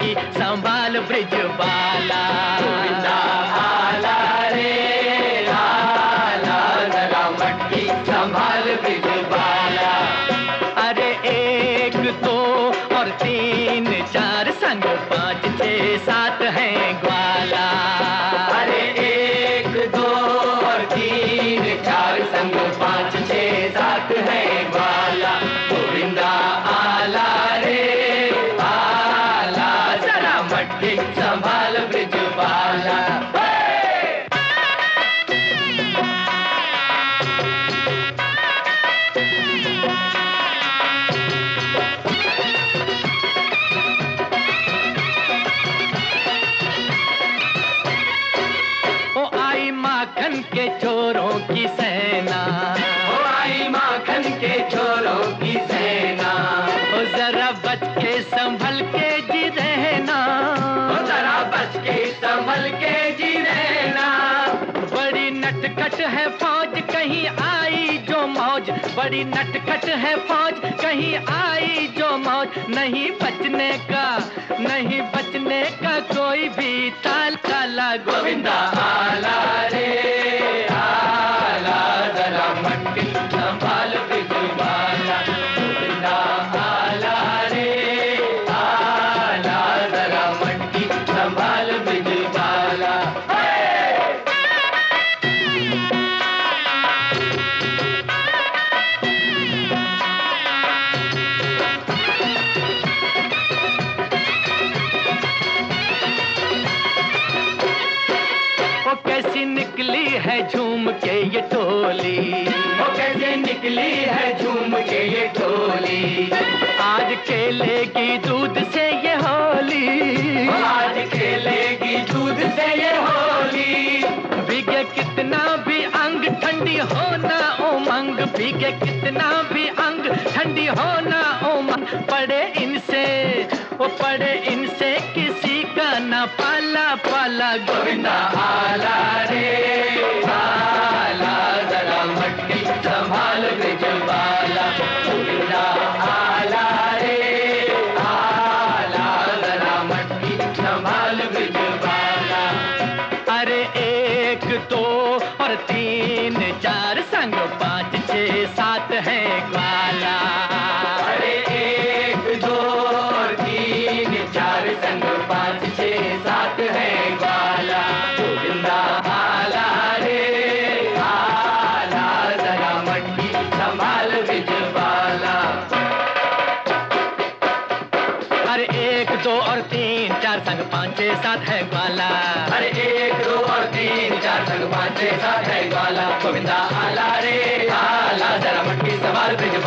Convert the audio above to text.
मटकी संभाल ब्रिजबाला। गोविंदा आला रे आला, जरा मटकी संभाल ब्रिजबाला। अरे 1 2 और 3 4 संग 5 6 7 है ग्वाला। अरे 1 2 और 3 4 संग 5 6 7 है ग्वाला। गोविंदा आला रे आला, जरा मटकी संभाल ब्रिजबाला। माखन के चोरों की सेना, ओ आई माखन के चोरों की सेना। ओ जरा बच के संभल के जी रहना, ओ जरा बच के संभल के जी रहना। बड़ी नटखट है फौज कहीं आई जो मौज, बड़ी नटखट है फौज कहीं आई जो मौज। नहीं बचने का कोई भी ताल काला। गोविंदा आला रे आला, जरा मटकी संभाल ब्रिजबाला। गोविंदा आला रे आला, जरा मटकी संभाल ब्रिजबाला। कैसी निकली है झूम के ये टोली, वो कैसे निकली है झूम के ये टोली। आज खेलेगी दूध से ये होली, आज खेलेगी दूध से ये होली। भीगे कितना भी अंग ठंडी होना उमंग, भीगे कितना भी अंग ठंडी होना उमंग। पड़े इनसे किसी का न पाला पाला। गोविंदा आला रे आला, जरा मटकी संभाल ब्रिजबाला। गोविंदा आला रे आला, जरा मटकी संभाल ब्रिजबाला। अरे 1 2 और 3 4 संग 5 6 7 है ग्वाला। अरे 1 2 और 3 4 संग 5 6 7 है ग्वाला। गोविंदा आला रे आला, जरा मटकी संभाल ब्रिजबाला। अरे 1 2 और 3 4 संग 5 6 7 है ग्वाला। अरे 1 2 और 3 4 संग 5 6 7 है ग्वाला। गोविंदा आला रे आला, जरा मटकी संभाल ब्रिजबाला।